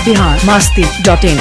biharmasti.in।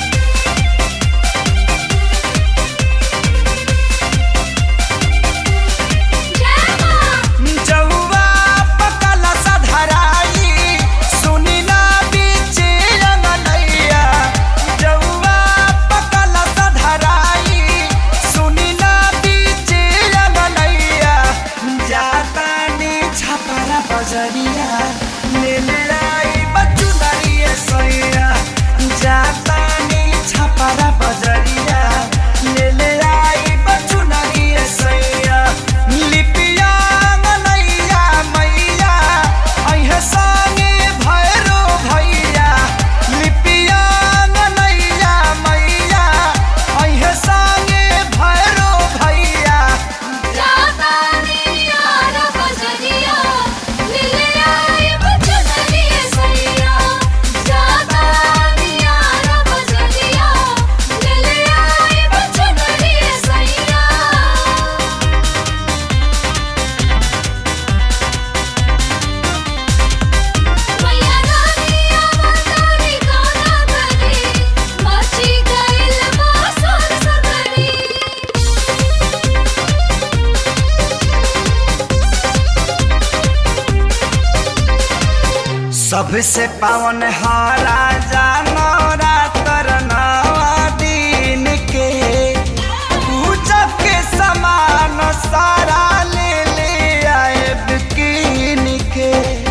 सबसे पावन हारा जानोरा तरनवा दिन के पूजा के समान सारा ले ले आए बिकिन के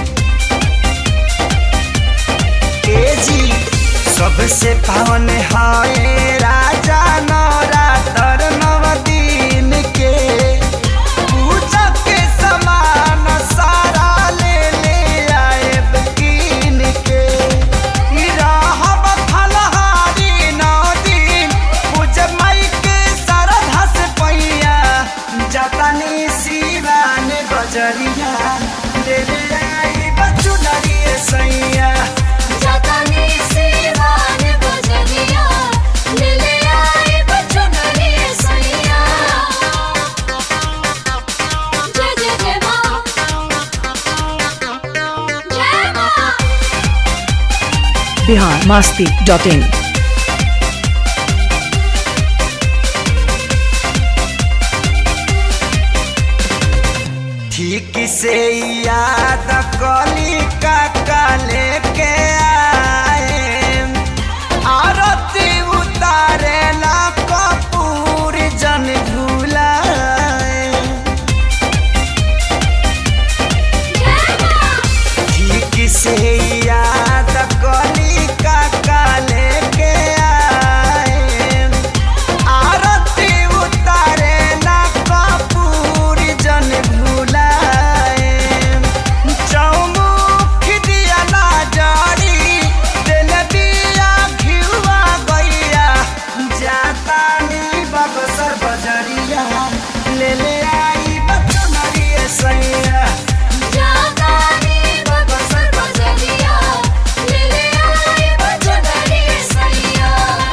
जी। सबसे पावन हाय राजा नौरा तरनवा दिन के पूजा के समान सारा ले ले आए बजरिया ले ले आई बच्चू नरिये सैया। जातानी सिवान बजरिया ले ले आई बच्चू नरिये सैया। जय जय जय माँ, जय माँ। biharmasti.in। ठीक से याद कली काका लेके आए आरती उतारे ला कपूर जन भूलाए। ठीक से याद कली काका लेके आए आरती उतारे ला कपूर जन भूला। ले ले आई बच्चू नरिये सैया। जातानी बगसर बजरिया ले ले आई बच्चू नरिये सैया।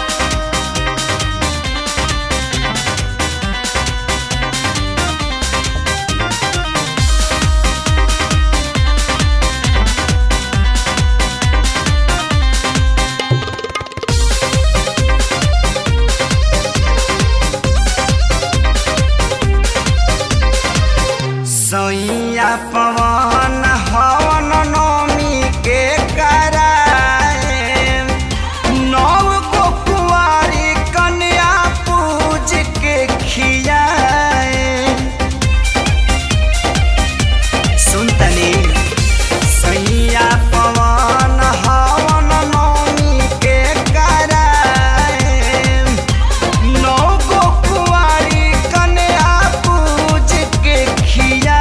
सैया पवन हवन नौमी के कराए नौ को कुंवारी कन्या पूज के खियाए। सुनतनी सैया पवन हवन नौमी के कराए नौ को कुंवारी कन्या पूज के खिया।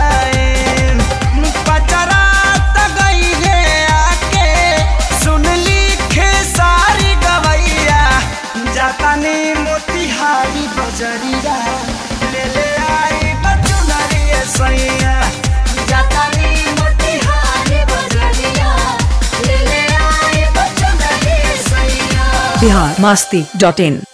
मोतिहारी बजरिया ले ले आई बच्चू नरिये सैया। जातानी मोतिहारी बजरिया ले ले आई बच्चू नरिये सैया। biharmasti.in।